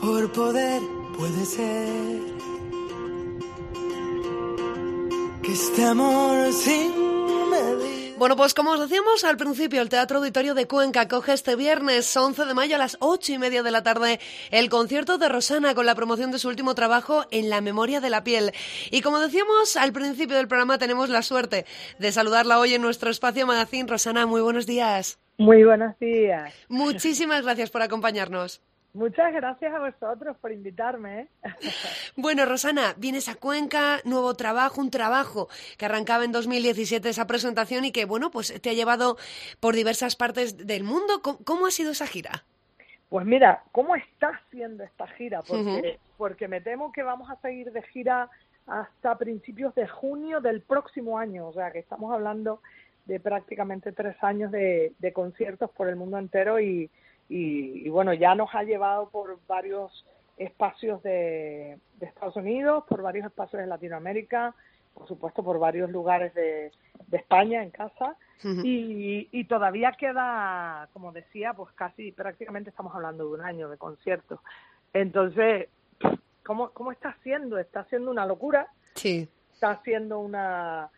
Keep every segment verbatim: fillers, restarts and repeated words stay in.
por poder, puede ser que este amor sin medida. Bueno, pues como os decíamos al principio, el Teatro Auditorio de Cuenca acoge este viernes once de mayo a las ocho y media de la tarde el concierto de Rosana con la promoción de su último trabajo En la memoria de la piel. Y como decíamos al principio del programa, tenemos la suerte de saludarla hoy en nuestro espacio Magazine. Rosana, muy buenos días. Muy buenos días. Muchísimas gracias por acompañarnos. Muchas gracias a vosotros por invitarme. ¿eh? Bueno, Rosana, vienes a Cuenca, nuevo trabajo, un trabajo que arrancaba en dos mil diecisiete esa presentación y que, bueno, pues te ha llevado por diversas partes del mundo. ¿Cómo, cómo ha sido esa gira? Pues mira, ¿cómo está siendo esta gira? Porque, Uh-huh. porque me temo que vamos a seguir de gira hasta principios de junio del próximo año. O sea, que estamos hablando de prácticamente tres años de, de conciertos por el mundo entero y Y, y bueno, ya nos ha llevado por varios espacios de, de Estados Unidos, por varios espacios de Latinoamérica, por supuesto por varios lugares de, de España en casa, Uh-huh. y, y todavía queda, como decía, pues casi prácticamente estamos hablando de un año de conciertos. Entonces, ¿cómo, cómo está siendo? Está siendo una locura, Sí. está siendo una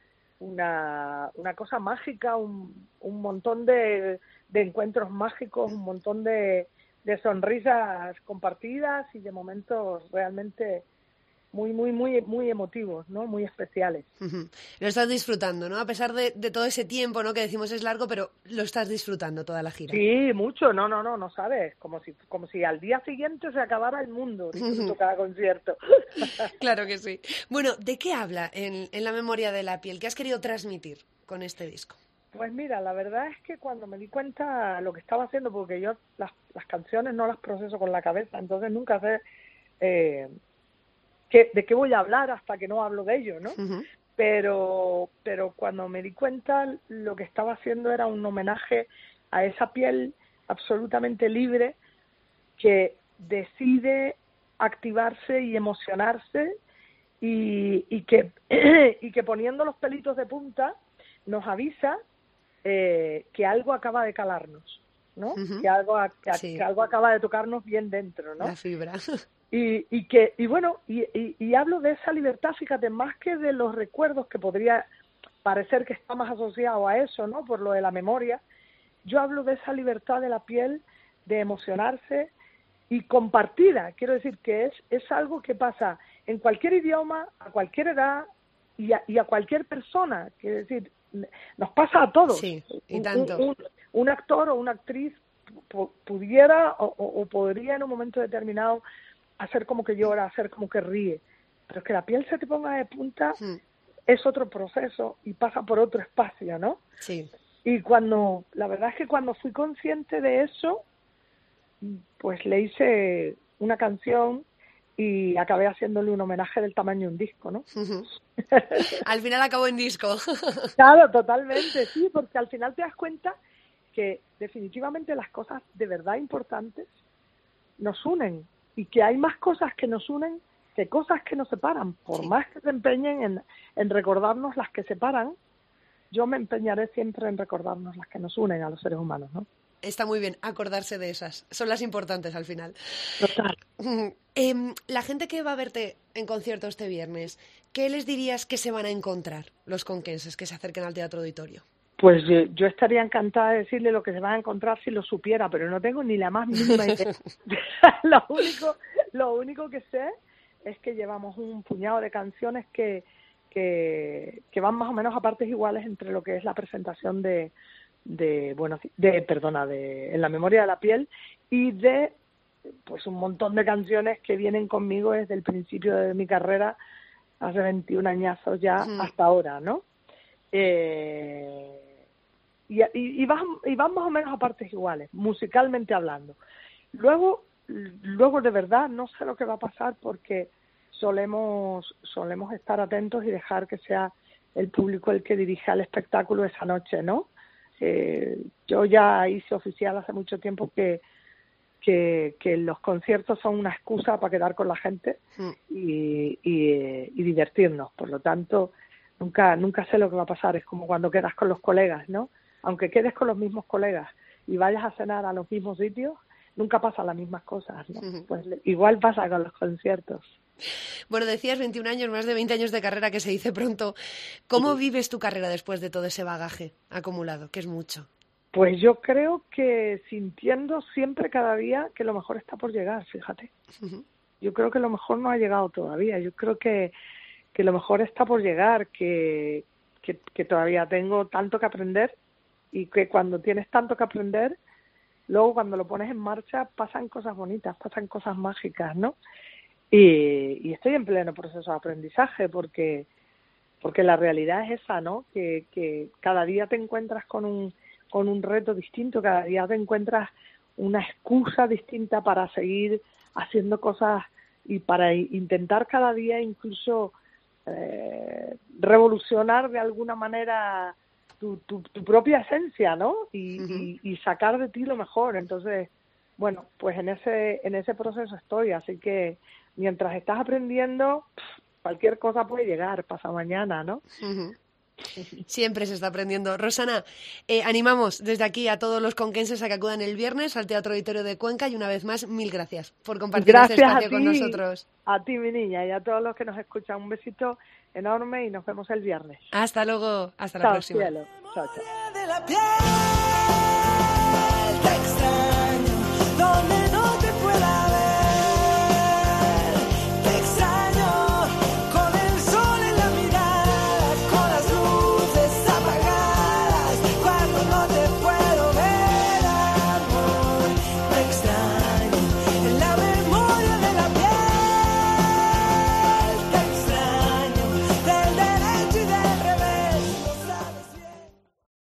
una, una cosa mágica, un, un montón de, de encuentros mágicos, un montón de, de sonrisas compartidas y de momentos realmente muy, muy, muy, muy emotivos, ¿no? Muy especiales. Uh-huh. Lo estás disfrutando, ¿no? A pesar de, de todo ese tiempo, ¿no? Que decimos es largo, pero lo estás disfrutando toda la gira. Sí, mucho, no, no, no, no sabes, como si, como si al día siguiente se acabara el mundo, disfruto cada concierto. Claro que sí. Bueno, ¿de qué habla en, en la memoria de la piel? ¿Qué has querido transmitir con este disco? Pues mira, la verdad es que cuando me di cuenta lo que estaba haciendo, porque yo las, las canciones no las proceso con la cabeza, entonces nunca sé eh, qué, de qué voy a hablar hasta que no hablo de ello, ¿no? Uh-huh. Pero, pero cuando me di cuenta, lo que estaba haciendo era un homenaje a esa piel absolutamente libre que decide activarse y emocionarse y, y que y que poniendo los pelitos de punta nos avisa eh, que algo acaba de calarnos, ¿no? Uh-huh. Que algo que, Sí. que algo acaba de tocarnos bien dentro, ¿no? La fibra. Y, y que y bueno y, y, y hablo de esa libertad, fíjate, más que de los recuerdos, que podría parecer que está más asociado a eso, ¿no? Por lo de la memoria. Yo hablo de esa libertad de la piel, de emocionarse y compartida. Quiero decir que es es algo que pasa en cualquier idioma, a cualquier edad y a, y a cualquier persona. Quiero decir, nos pasa a todos. Sí, y Un, tanto. un, un, un actor o una actriz pu- pudiera o, o, o podría en un momento determinado hacer como que llora, hacer como que ríe, pero que la piel se te ponga de punta Hmm. es otro proceso y pasa por otro espacio, ¿no? Sí. Y cuando, la verdad es que cuando fui consciente de eso, pues le hice una canción y acabé haciéndole un homenaje del tamaño de un disco, ¿no? Uh-huh. Al final acabó en disco. Claro, totalmente, sí, porque al final te das cuenta que definitivamente las cosas de verdad importantes nos unen y que hay más cosas que nos unen que cosas que nos separan. Por Sí. más que se empeñen en, en recordarnos las que separan, yo me empeñaré siempre en recordarnos las que nos unen a los seres humanos, ¿no? Está muy bien acordarse de esas. Son las importantes al final. Total. Uh-huh. Eh, la gente que va a verte en concierto este viernes, ¿qué les dirías que se van a encontrar los conquenses que se acerquen al Teatro Auditorio? Pues yo, yo estaría encantada de decirle lo que se van a encontrar si lo supiera, pero no tengo ni la más mínima idea. lo único, lo único que sé es que llevamos un puñado de canciones que, que, que van más o menos a partes iguales entre lo que es la presentación de, de bueno, de, perdona, de En la memoria de la piel y de pues un montón de canciones que vienen conmigo desde el principio de mi carrera, hace veintiún añazos ya, Hmm. hasta ahora, ¿no? Eh, y, y, y, van, y van más o menos a partes iguales, musicalmente hablando. Luego, luego de verdad no sé lo que va a pasar porque solemos, solemos estar atentos y dejar que sea el público el que dirija el espectáculo esa noche, ¿no? Eh, yo ya hice oficial hace mucho tiempo que, que, que los conciertos son una excusa para quedar con la gente Hmm. y, y, y divertirnos. Por lo tanto, nunca nunca sé lo que va a pasar. Es como cuando quedas con los colegas, ¿no? Aunque quedes con los mismos colegas y vayas a cenar a los mismos sitios, nunca pasan las mismas cosas, ¿no? Uh-huh. Pues igual pasa con los conciertos. Bueno, decías veintiún años, más de veinte años de carrera, que se dice pronto. ¿Cómo Sí. vives tu carrera después de todo ese bagaje acumulado, que es mucho? Pues yo creo que sintiendo siempre cada día que lo mejor está por llegar, fíjate. Uh-huh. Yo creo que lo mejor no ha llegado todavía. Yo creo que, que lo mejor está por llegar, que, que, que todavía tengo tanto que aprender y que cuando tienes tanto que aprender, luego cuando lo pones en marcha pasan cosas bonitas, pasan cosas mágicas, ¿no? Y, y estoy en pleno proceso de aprendizaje porque porque la realidad es esa, ¿no? Que, que cada día te encuentras con un con un reto distinto, cada día te encuentras una excusa distinta para seguir haciendo cosas y para intentar cada día incluso eh, revolucionar de alguna manera tu, tu, tu propia esencia, ¿no? Y, uh-huh. y, y sacar de ti lo mejor. Entonces, bueno, pues en ese en ese proceso estoy, así que mientras estás aprendiendo, cualquier cosa puede llegar, pasa mañana, ¿no? Uh-huh. Siempre se está aprendiendo. Rosana, eh, animamos desde aquí a todos los conquenses a que acudan el viernes al Teatro Auditorio de Cuenca y una vez más, mil gracias por compartir gracias este espacio a ti, con nosotros. A ti, mi niña, y a todos los que nos escuchan. Un besito enorme y nos vemos el viernes. Hasta luego, hasta chao, la próxima. Cielo. Chao, chao.